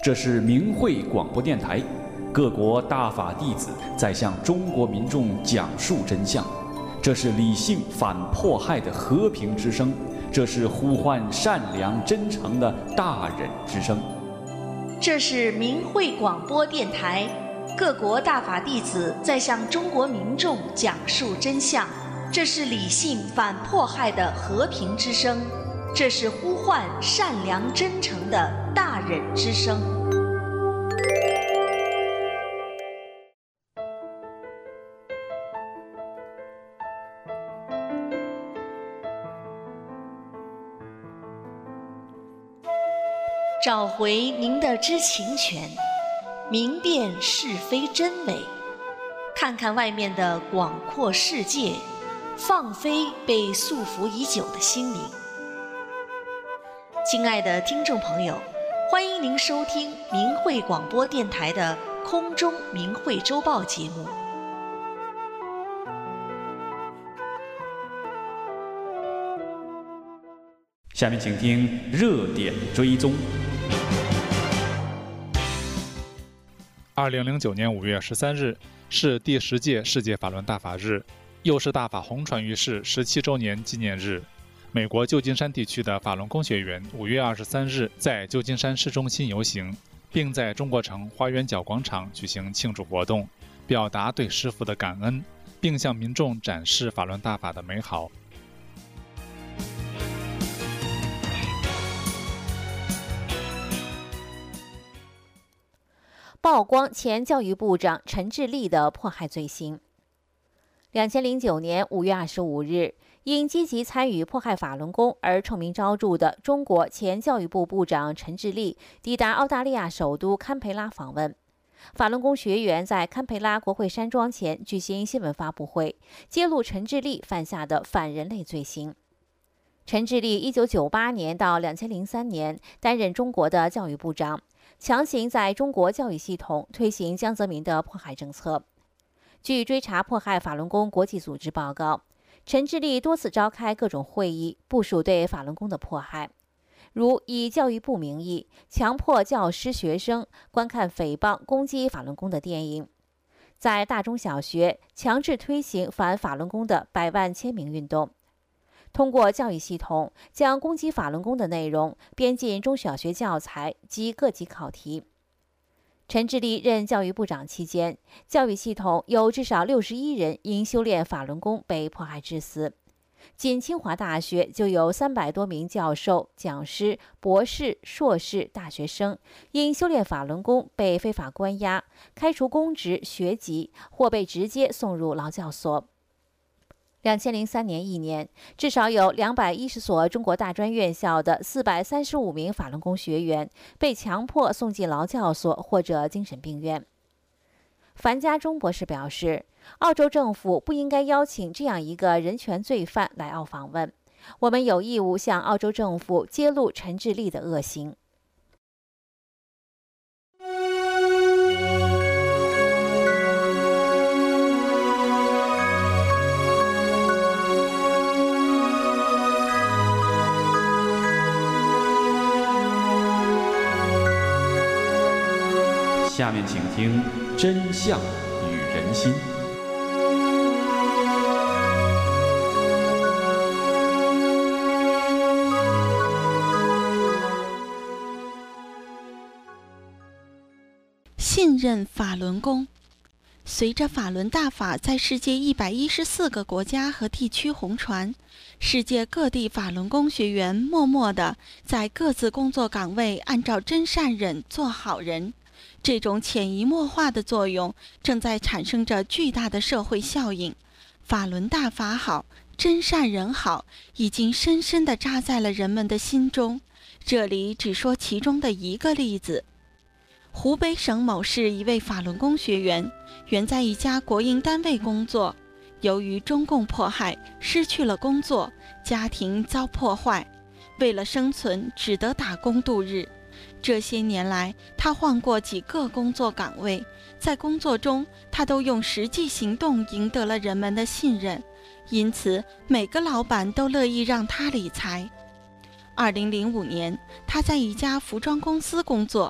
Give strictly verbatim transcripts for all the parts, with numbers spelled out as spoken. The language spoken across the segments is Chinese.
这是明慧广播电台，各国大法弟子在向中国民众讲述真相。这是理性反迫害的和平之声，这是呼唤善良真诚的大忍之声。 这是明慧广播电台，各国大法弟子在向中国民众讲述真相。这是理性反迫害的和平之声，这是呼唤善良真诚的大忍之声。找回您的知情权，明辨是非真伪，看看外面的广阔世界，放飞被束缚已久的心灵。亲爱的听众朋友，欢迎您收听明慧广播电台的空中明慧周报节目。 下面请听热点追踪。 二零零九年五月十三日是第十届世界法轮大法日，又是大法红传于世十七周年纪念日。美国旧金山地区的法轮功学员五月二十三日在旧金山市中心游行，并在中国城花园角广场举行庆祝活动，表达对师父的感恩，并向民众展示法轮大法的美好。 曝光前教育部长陈志立的迫害罪行。两千零九年五月二十五日，因积极参与迫害法轮功而臭名昭著的中国前教育部部长陈志立抵达澳大利亚首都堪培拉访问。法轮功学员在堪培拉国会山庄前举行新闻发布会，揭露陈志立犯下的反人类罪行。陈志立一九九八年到两千零三年担任中国的教育部长，强行在中国教育系统推行江泽民的迫害政策。据追查迫害法轮功国际组织报告，陈志立多次召开各种会议，部署对法轮功的迫害，如以教育部名义强迫教师学生观看诽谤攻击法轮功的电影，在大中小学强制推行反法轮功的百万签名运动，通过教育系统将攻击法轮功的内容编进中小学教材及各级考题。陈志立任教育部长期间，教育系统有至少六十一人因修炼法轮功被迫害致死。仅清华大学就有三百多名教授、讲师、博士、硕士、大学生因修炼法轮功被非法关押、开除公职、学籍，或被直接送入劳教所。两千零三年一年，至少有两百一十所中国大专院校的四百三十五名法轮功学员被强迫送进劳教所或者精神病院。樊家忠博士表示，澳洲政府不应该邀请这样一个人权罪犯来澳访问，我们有义务向澳洲政府揭露陈志立的恶行。 下面请听真相与人心。 信任法轮功。随着法轮大法在世界一百一十四个国家和地区红传，世界各地法轮功学员默默地在各自工作岗位按照真善忍做好人。这种潜移默化的作用正在产生着巨大的社会效应。法轮大法好，真善忍好，已经深深地扎在了人们的心中。这里只说其中的一个例子。湖北省某市一位法轮功学员，原在一家国营单位工作，由于中共迫害，失去了工作，家庭遭破坏，为了生存，只得打工度日。这些年来，他换过几个工作岗位，在工作中，他都用实际行动赢得了人们的信任，因此每个老板都乐意让他理财。二零零五年，他在一家服装公司工作，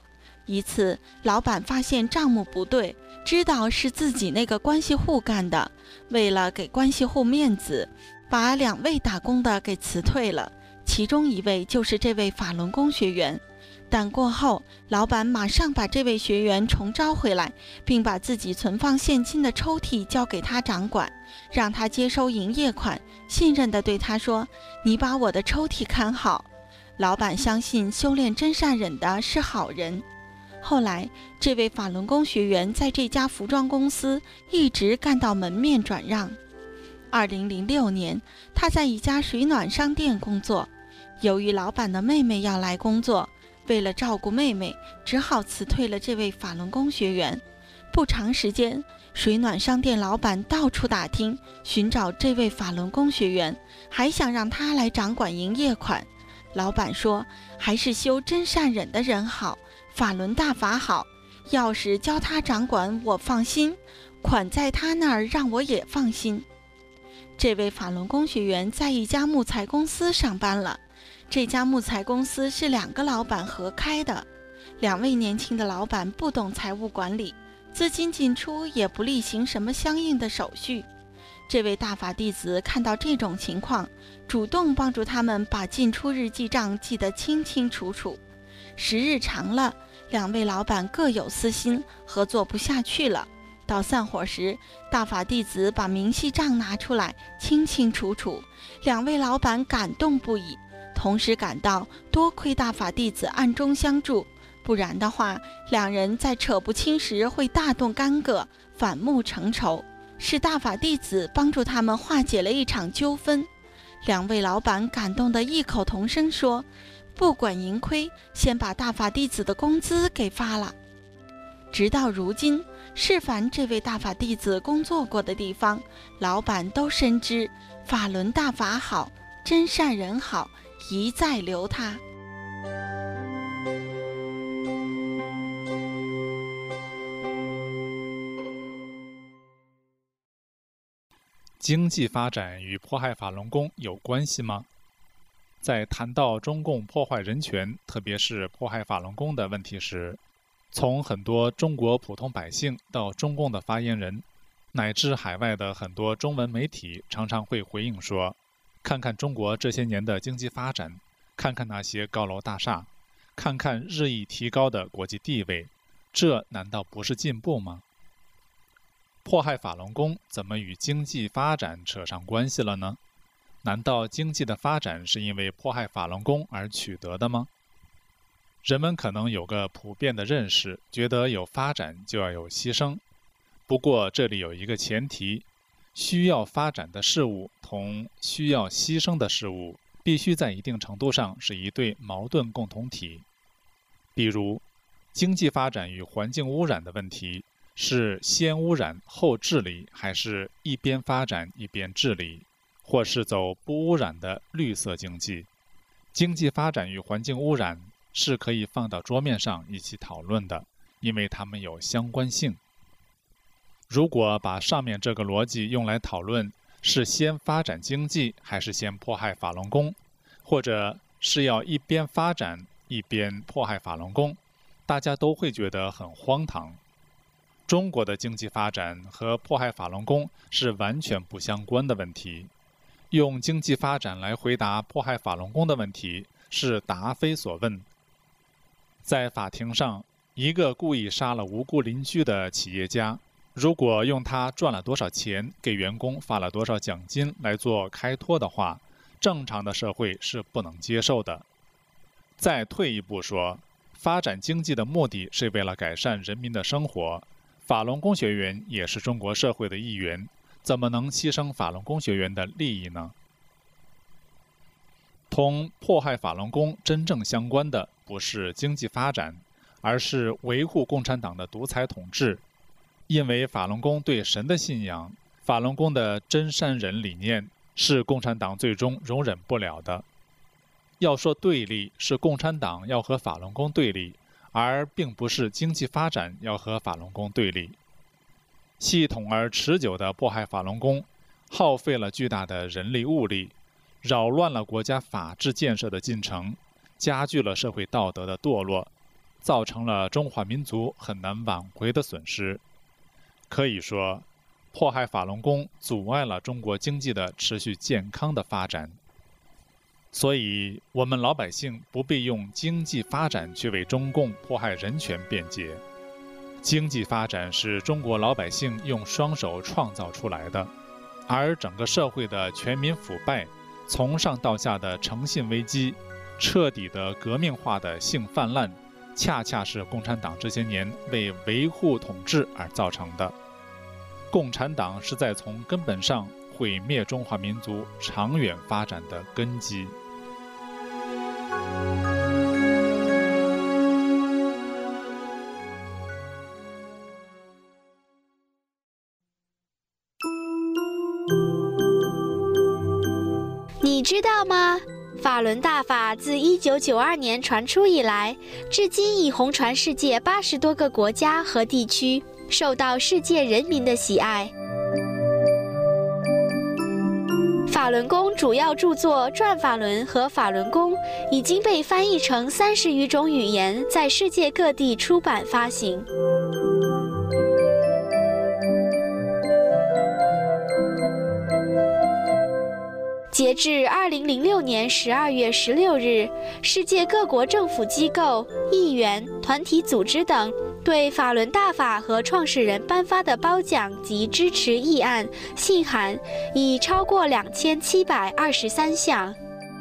一次，老板发现账目不对，知道是自己那个关系户干的，为了给关系户面子，把两位打工的给辞退了，其中一位就是这位法轮功学员。但过后，老板马上把这位学员重招回来，并把自己存放现金的抽屉交给他掌管，让他接收营业款，信任地对他说：“你把我的抽屉看好。”老板相信修炼真善忍的是好人。后来，这位法轮功学员在这家服装公司一直干到门面转让。二零零六年，他在一家水暖商店工作，由于老板的妹妹要来工作，为了照顾妹妹，只好辞退了这位法轮功学员。不长时间，水暖商店老板到处打听，寻找这位法轮功学员，还想让他来掌管营业款。老板说，还是修真善忍的人好，法轮大法好，要是教他掌管我放心，款在他那儿让我也放心。这位法轮功学员在一家木材公司上班了，这家木材公司是两个老板合开的，两位年轻的老板不懂财务管理，资金进出也不例行什么相应的手续。这位大法弟子看到这种情况，主动帮助他们把进出日记账记得清清楚楚。时日长了，两位老板各有私心，合作不下去了。到散伙时，大法弟子把明细账拿出来，清清楚楚。两位老板感动不已，同时感到多亏大法弟子暗中相助，不然的话，两人在扯不清时会大动干戈，反目成仇。是大法弟子帮助他们化解了一场纠纷。两位老板感动得异口同声说，不管盈亏，先把大法弟子的工资给发了。直到如今，是凡这位大法弟子工作过的地方，老板都深知法轮大法好，真善人好，一再留他。 经济发展与迫害法轮功有关系吗？在谈到中共破坏人权，特别是迫害法轮功的问题时，从很多中国普通百姓到中共的发言人，乃至海外的很多中文媒体，常常会回应说，看看中国这些年的经济发展，看看那些高楼大厦，看看日益提高的国际地位，这难道不是进步吗？迫害法轮功怎么与经济发展扯上关系了呢？难道经济的发展是因为迫害法轮功而取得的吗？人们可能有个普遍的认识，觉得有发展就要有牺牲。不过这里有一个前提，需要发展的事物同需要牺牲的事物，必须在一定程度上是一对矛盾共同体。比如，经济发展与环境污染的问题，是先污染后治理，还是一边发展一边治理，或是走不污染的绿色经济？经济发展与环境污染是可以放到桌面上一起讨论的，因为它们有相关性。如果把上面这个逻辑用来讨论是先发展经济还是先迫害法轮功，或者是要一边发展一边迫害法轮功，大家都会觉得很荒唐。中国的经济发展和迫害法轮功是完全不相关的问题。用经济发展来回答迫害法轮功的问题是答非所问。在法庭上，一个故意杀了无辜邻居的企业家，如果用他赚了多少钱，给员工发了多少奖金来做开脱的话，正常的社会是不能接受的。再退一步说，发展经济的目的是为了改善人民的生活，法轮功学员也是中国社会的一员，怎么能牺牲法轮功学员的利益呢？同迫害法轮功真正相关的不是经济发展，而是维护共产党的独裁统治。因为法轮功对神的信仰，法轮功的真善忍理念是共产党最终容忍不了的。要说对立，是共产党要和法轮功对立，而并不是经济发展要和法轮功对立。系统而持久的迫害法轮功，耗费了巨大的人力物力，扰乱了国家法治建设的进程，加剧了社会道德的堕落， 造成了中华民族很难挽回的损失。可以说，迫害法轮功阻碍了中国经济的持续健康的发展。所以，我们老百姓不必用经济发展去为中共迫害人权辩解。经济发展是中国老百姓用双手创造出来的，而整个社会的全民腐败、从上到下的诚信危机、彻底的革命化的性泛滥，恰恰是共产党这些年为维护统治而造成的。共产党是在从根本上毁灭中华民族长远发展的根基。 你知道吗？法轮大法自一九九二年传出以来，至今已红传世界八十多个国家和地区，受到世界人民的喜爱。法轮功主要著作《转法轮》和《法轮功》已经被翻译成三十余种语言，在世界各地出版发行。截至二零零六年十二月十六日，世界各国政府机构、议员、团体组织等对法轮大法和创始人颁发的褒奖及支持议案、信函已超过两千七百二十三项。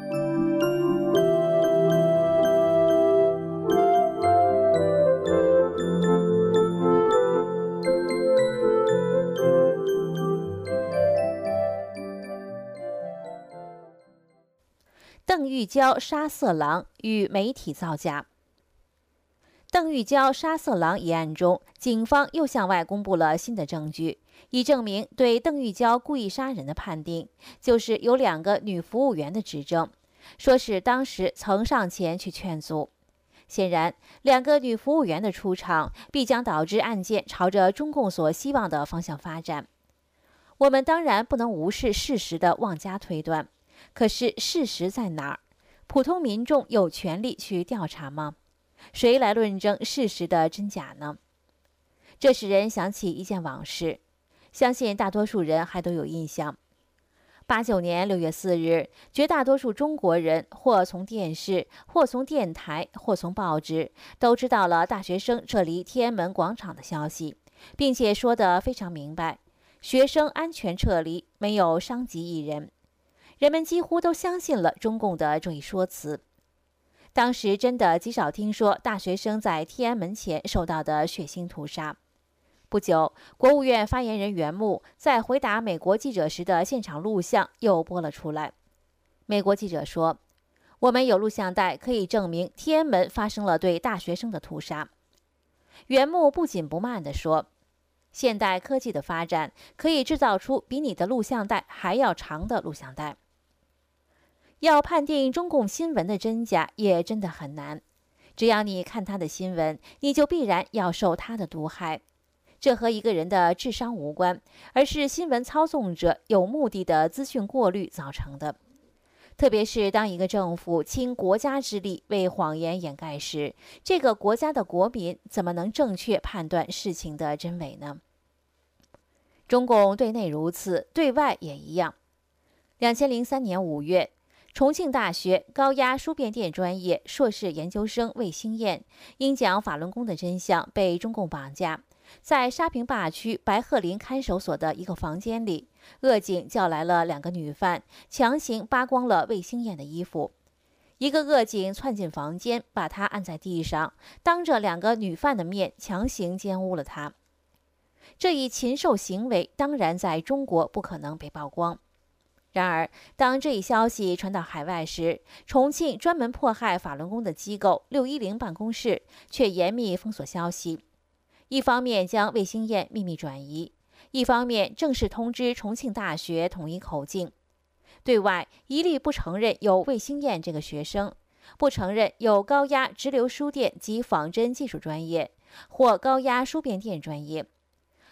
邓玉娇杀色狼与媒体造假。邓玉娇杀色狼一案中，警方又向外公布了新的证据，以证明对邓玉娇故意杀人的判定，就是有两个女服务员的指证，说是当时曾上前去劝阻。显然，两个女服务员的出场必将导致案件朝着中共所希望的方向发展。我们当然不能无视事实的妄加推断，可是事实在哪儿？普通民众有权利去调查吗？谁来论证事实的真假呢？这使人想起一件往事，相信大多数人还都有印象。八九年六月四日，绝大多数中国人或从电视，或从电台，或从报纸，都知道了大学生撤离天安门广场的消息，并且说得非常明白，学生安全撤离，没有伤及一人。人们几乎都相信了中共的这一说辞。当时真的极少听说大学生在天安门前受到的血腥屠杀。不久，国务院发言人袁木在回答美国记者时的现场录像又播了出来。美国记者说：“我们有录像带可以证明天安门发生了对大学生的屠杀。”袁木不紧不慢地说：“现代科技的发展可以制造出比你的录像带还要长的录像带。”要判定中共新闻的真假也真的很难，只要你看他的新闻，你就必然要受他的毒害。这和一个人的智商无关，而是新闻操纵者有目的的资讯过滤造成的。特别是当一个政府倾国家之力为谎言掩盖时，这个国家的国民怎么能正确判断事情的真伪呢？中共对内如此，对外也一样。两千零三年五月，重庆大学高压输变电专业硕士研究生魏兴燕因讲法轮功的真相被中共绑架，在沙坪坝区白鹤林看守所的一个房间里，恶警叫来了两个女犯，强行扒光了魏兴燕的衣服。一个恶警窜进房间，把她按在地上，当着两个女犯的面强行奸污了她。这一禽兽行为当然在中国不可能被曝光。然而，当这一消息传到海外时，重庆专门迫害法轮功的机构六一零办公室却严密封锁消息。一方面将魏兴燕秘密转移，一方面正式通知重庆大学统一口径。对外一律不承认有魏兴燕这个学生，不承认有高压直流输电及仿真技术专业或高压输变电专业。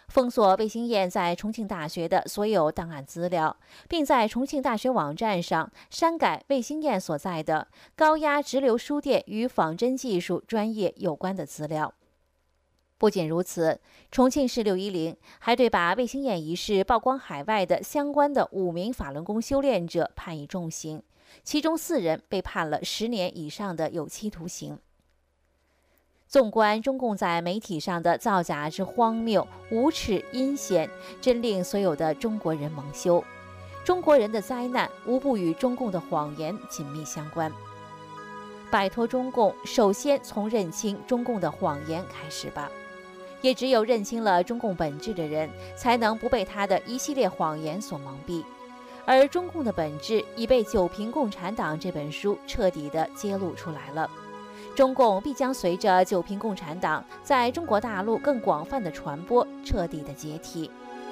封锁卫星燕在重庆大学的所有档案资料，并在重庆大学网站上删改卫星燕所在的高压直流输电与仿真技术专业有关的资料。不仅如此，重庆市六一零还对把卫星燕一事曝光海外的相关的五名法轮功修炼者判以重刑，其中四人被判了十年以上的有期徒刑。纵观中共在媒体上的造假之荒谬、无耻、阴险，真令所有的中国人蒙羞。中国人的灾难无不与中共的谎言紧密相关。摆脱中共，首先从认清中共的谎言开始吧。也只有认清了中共本质的人，才能不被他的一系列谎言所蒙蔽。而中共的本质已被《九评共产党》这本书彻底地揭露出来了。中共必将随着《九评共产党》在中国大陆更广泛的传播，彻底的解体。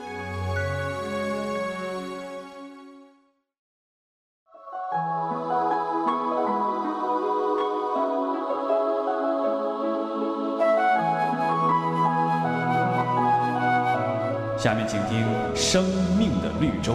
下面请听《生命的绿洲》。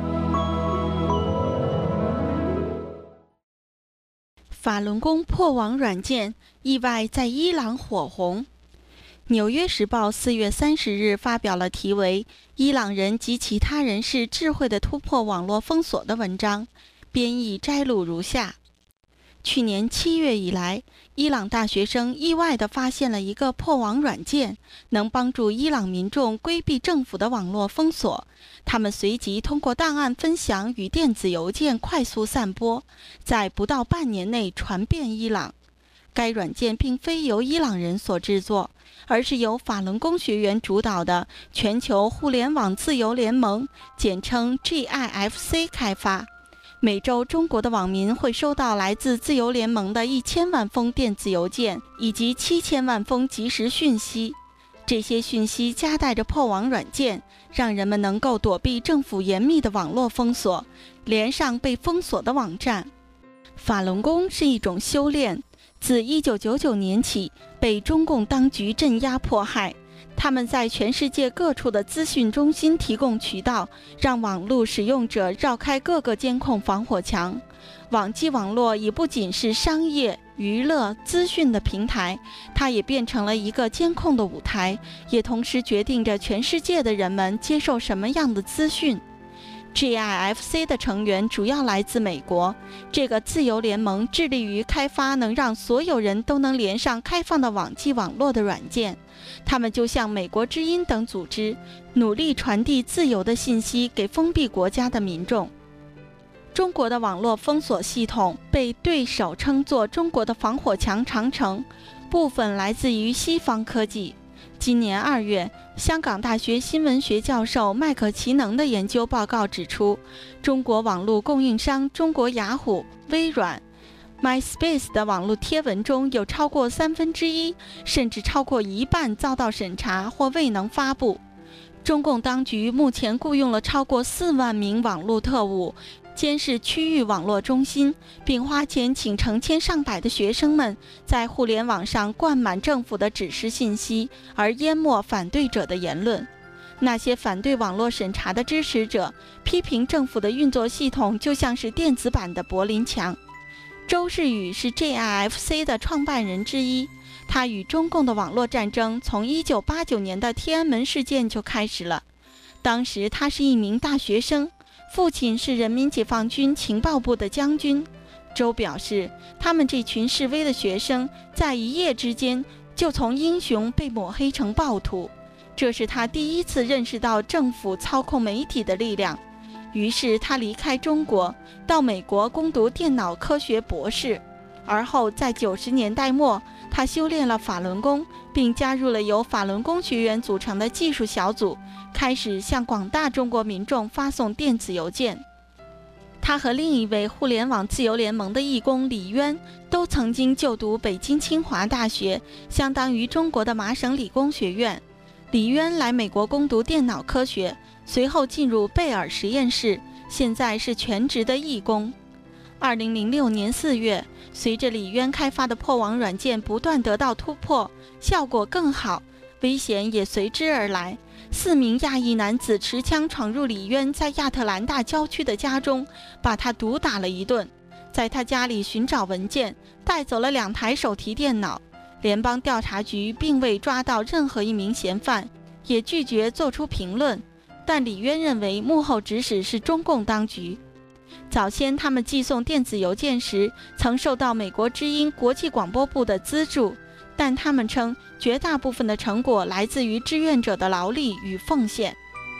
法轮功破网软件意外在伊朗火红。《纽约时报》四月三十日发表了题为《伊朗人及其他人士智慧地突破网络封锁》的文章，编译摘录如下：去年七月以来，伊朗大学生意外地发现了一个破网软件，能帮助伊朗民众规避政府的网络封锁。他们随即通过档案分享与电子邮件快速散播，在不到半年内传遍伊朗。该软件并非由伊朗人所制作，而是由法轮功学员主导的全球互联网自由联盟，简称 G I F C 开发。每周，中国的网民会收到来自自由联盟的一千万封电子邮件以及七千万封即时讯息。这些讯息夹带着破网软件，让人们能够躲避政府严密的网络封锁，连上被封锁的网站。法轮功是一种修炼，自一九九九年起被中共当局镇压迫害。他们在全世界各处的资讯中心提供渠道，让网络使用者绕开各个监控防火墙。网际网络已不仅是商业、娱乐、资讯的平台，它也变成了一个监控的舞台，也同时决定着全世界的人们接受什么样的资讯。G I F C 的成员主要来自美国，这个自由联盟致力于开发能让所有人都能连上开放的网际网络的软件。他们就像美国之音等组织，努力传递自由的信息给封闭国家的民众。中国的网络封锁系统被对手称作中国的防火墙长城，部分来自于西方科技。今年二月，香港大学新闻学教授麦克奇能的研究报告指出，中国网络供应商中国雅虎、微软、MySpace 的网络贴文中有超过三分之一，甚至超过一半遭到审查或未能发布。中共当局目前雇佣了超过四万名网络特务，监视区域网络中心，并花钱请成千上百的学生们在互联网上灌满政府的指示信息，而淹没反对者的言论。那些反对网络审查的支持者批评政府的运作系统就像是电子版的柏林墙。周世宇是 G I F C 的创办人之一，他与中共的网络战争从一九八九年的天安门事件就开始了。当时他是一名大学生，父亲是人民解放军情报部的将军。周表示，他们这群示威的学生在一夜之间就从英雄被抹黑成暴徒，这是他第一次认识到政府操控媒体的力量。于是他离开中国，到美国攻读电脑科学博士。而后在九十年代末，他修炼了法轮功，并加入了由法轮功学员组成的技术小组，开始向广大中国民众发送电子邮件。他和另一位互联网自由联盟的义工李渊都曾经就读北京清华大学，相当于中国的麻省理工学院。李渊来美国攻读电脑科学，随后进入贝尔实验室，现在是全职的义工。二零零六年四月，随着李渊开发的破网软件不断得到突破，效果更好，危险也随之而来。 四名亚裔男子持枪闯入李渊在亚特兰大郊区的家中，把他毒打了一顿，在他家里寻找文件，带走了两台手提电脑。联邦调查局并未抓到任何一名嫌犯，也拒绝做出评论，但李渊认为幕后指使是中共当局。早先他们寄送电子邮件时，曾受到美国之音国际广播部的资助，但他们称绝大部分的成果来自于志愿者的劳力与奉献。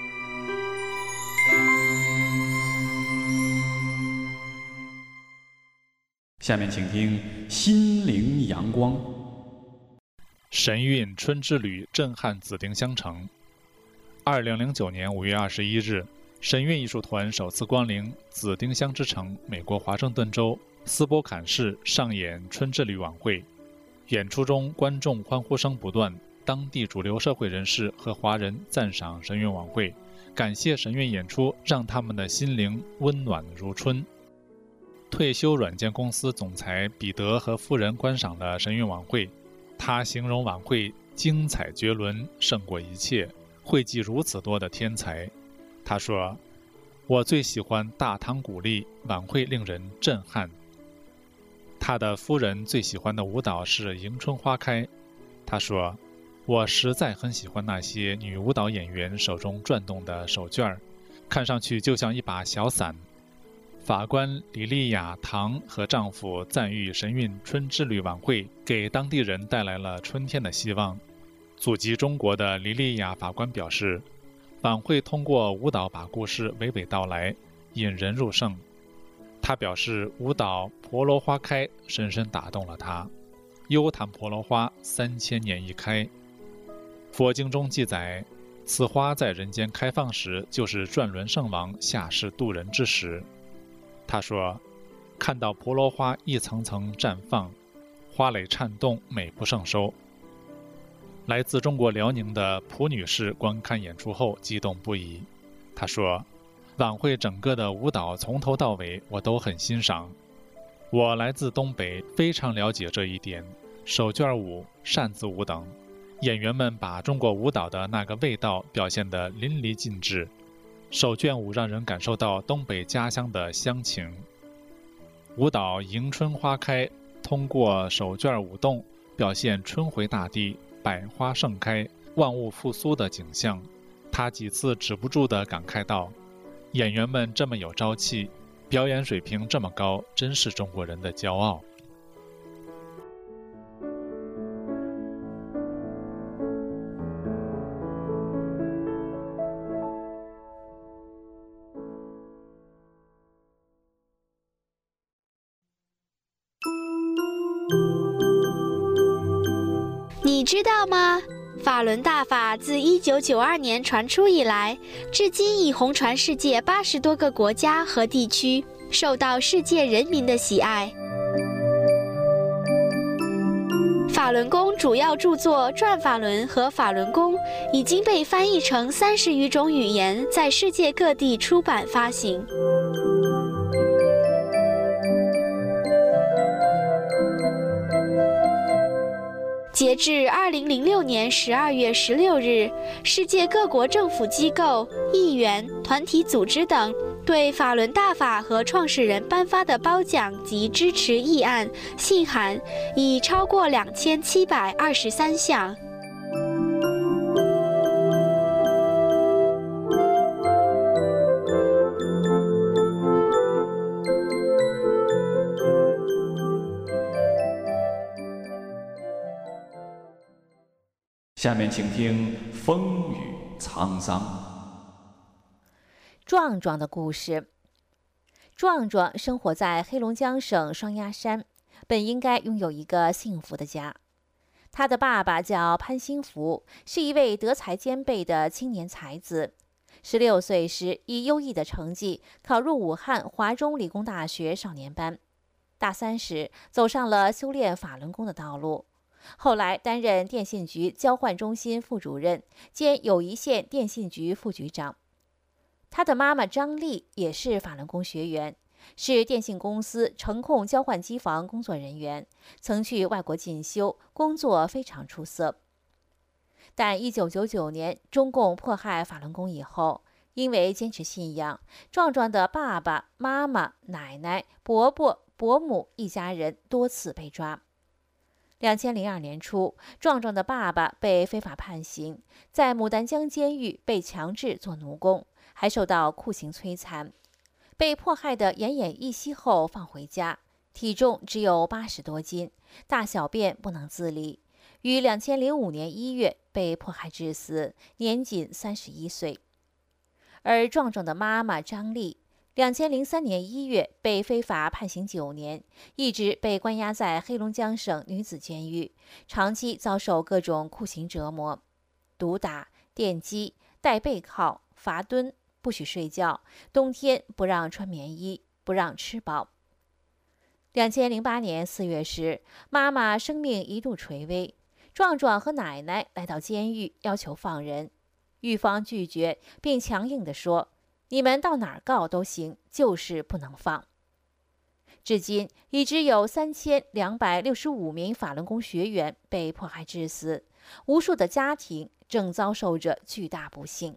下面请听《心灵阳光》。 神韵春之旅震撼紫丁香城。二零零九年五月二十一日，神韵艺术团首次光临紫丁香之城美国华盛顿州斯波坎市上演春之旅晚会。演出中，观众欢呼声不断，当地主流社会人士和华人赞赏神韵晚会，感谢神韵演出让他们的心灵温暖如春。退休软件公司总裁彼得和夫人观赏了神韵晚会，他形容晚会精彩绝伦，胜过一切，汇集如此多的天才。他说：“我最喜欢大堂鼓励，晚会令人震撼。”他的夫人最喜欢的舞蹈是迎春花开。他说：“我实在很喜欢那些女舞蹈演员手中转动的手绢，看上去就像一把小伞。”法官李丽亚·唐和丈夫赞誉神韵春之旅晚会给当地人带来了春天的希望。祖籍中国的李丽亚法官表示，晚会通过舞蹈把故事娓娓道来，引人入胜。他表示，舞蹈《婆罗花开》深深打动了他。幽檀婆罗花三千年一开。佛经中记载，此花在人间开放时，就是转轮圣王下世渡人之时。他说，看到婆罗花一层层绽放，花蕾颤动，美不胜收。来自中国辽宁的蒲女士观看演出后激动不已。她说，晚会整个的舞蹈从头到尾我都很欣赏。我来自东北，非常了解这一点。手绢舞、扇子舞等，演员们把中国舞蹈的那个味道表现得淋漓尽致。手绢舞让人感受到东北家乡的乡情。舞蹈迎春花开，通过手绢舞动表现春回大地、百花盛开、万物复苏的景象。他几次止不住地感慨道，演员们这么有朝气，表演水平这么高，真是中国人的骄傲。 你知道吗？法轮大法自一九九二年传出以来，至今已红传世界八十多个国家和地区，受到世界人民的喜爱。法轮功主要著作《转法轮》和《法轮功》已经被翻译成三十余种语言，在世界各地出版发行。截至二零零六年十二月十六日，世界各国政府机构、议员、团体组织等对法轮大法和创始人颁发的褒奖及支持议案、信函已超过两千七百二十三项。 下面请听风雨沧桑。 壮壮的故事。壮壮生活在黑龙江省双鸭山，本应该拥有一个幸福的家。他的爸爸叫潘兴福，是一位德才兼备的青年才子。十六岁时，以优异的成绩考入武汉华中理工大学少年班。大三时，走上了修炼法轮功的道路。后来担任电信局交换中心副主任兼友谊县电信局副局长。他的妈妈张丽也是法轮功学员，是电信公司程控交换机房工作人员，曾去外国进修，工作非常出色。 但一九九九年中共迫害法轮功以后，因为坚持信仰，壮壮的爸爸妈妈、奶奶、伯伯、伯母一家人多次被抓。两千零二年初，壮壮的爸爸被非法判刑，在牡丹江监狱被强制做奴工，还受到酷刑摧残。被迫害得奄奄一息后放回家，体重只有八十多斤，大小便不能自理。于两千零五年一月被迫害致死，年仅三十一岁。而壮壮的妈妈张丽，两千零三年一月被非法判刑九年，一直被关押在黑龙江省女子监狱，长期遭受各种酷刑折磨，毒打、电击、带背铐、罚蹲，不许睡觉，冬天不让穿棉衣，不让吃饱。两千零八年四月时，妈妈生命一度垂危，壮壮和奶奶来到监狱要求放人，狱方拒绝，并强硬地说：“你们到哪儿告都行，就是不能放。”至今已知有三千两百六十五名法轮功学员被迫害致死，无数的家庭正遭受着巨大不幸。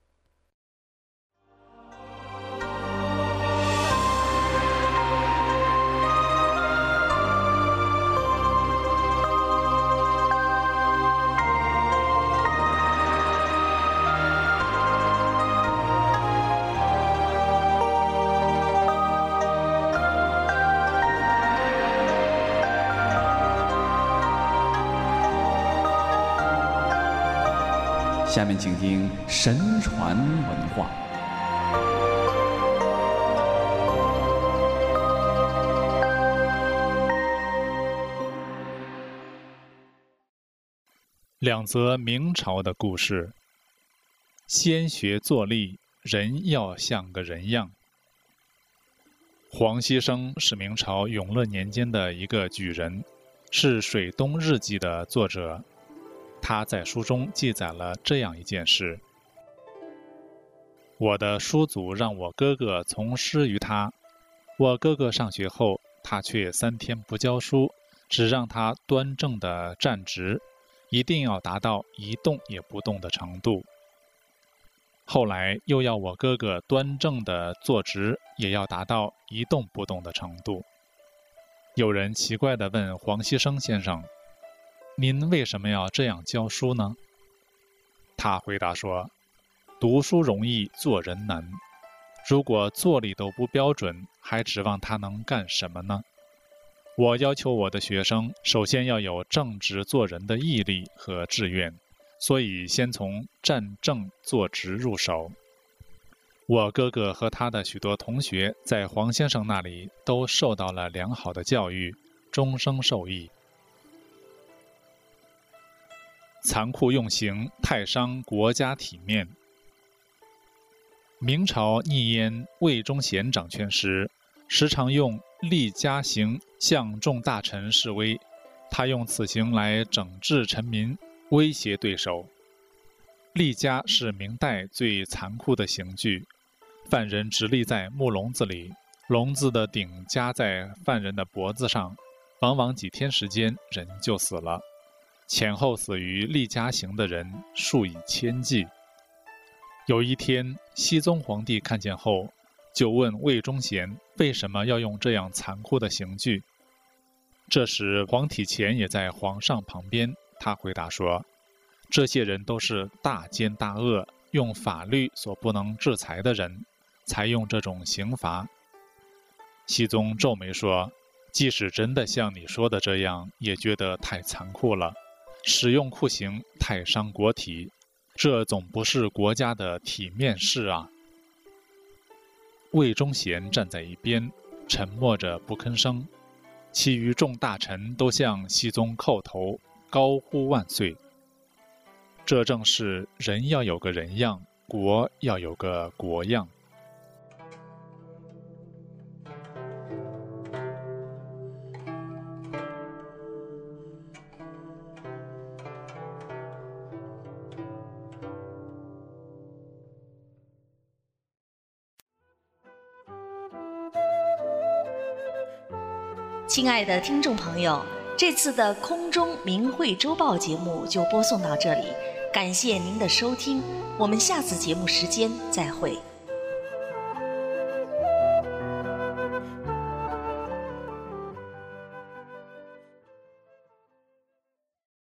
下面请听神传文化。 两则明朝的故事。先学坐立，人要像个人样。黄锡生是明朝永乐年间的一个举人，是《水东日记》的作者。他在书中记载了这样一件事：我的叔祖让我哥哥从师于他，我哥哥上学后，他却三天不教书，只让他端正地站直，一定要达到一动也不动的程度。后来又要我哥哥端正地坐直，也要达到一动不动的程度。有人奇怪地问黄锡生先生：“您为什么要这样教书呢？”他回答说：“读书容易，做人难。如果坐立都不标准，还指望他能干什么呢？我要求我的学生，首先要有正直做人的毅力和志愿，所以先从站正坐直入手。我哥哥和他的许多同学在黄先生那里都受到了良好的教育，终生受益。”残酷用刑，太伤国家体面。明朝逆阉魏忠贤掌权时，时常用厉加刑向众大臣示威，他用此刑来整治臣民，威胁对手。厉加是明代最残酷的刑具，犯人直立在木笼子里，笼子的顶夹在犯人的脖子上，往往几天时间人就死了。前后死于厉加刑的人数以千计。有一天，熙宗皇帝看见后，就问魏忠贤为什么要用这样残酷的刑具。这时，黄体乾也在皇上旁边，他回答说：“这些人都是大奸大恶，用法律所不能制裁的人，才用这种刑罚。”熙宗皱眉说：“即使真的像你说的这样，也觉得太残酷了。使用酷刑太伤国体，这总不是国家的体面事啊。”魏忠贤站在一边，沉默着不吭声，其余众大臣都向熙宗叩头，高呼万岁。这正是人要有个人样，国要有个国样。 亲爱的听众朋友，这次的空中明慧周报节目就播送到这里。 感谢您的收听，我们下次节目时间再会。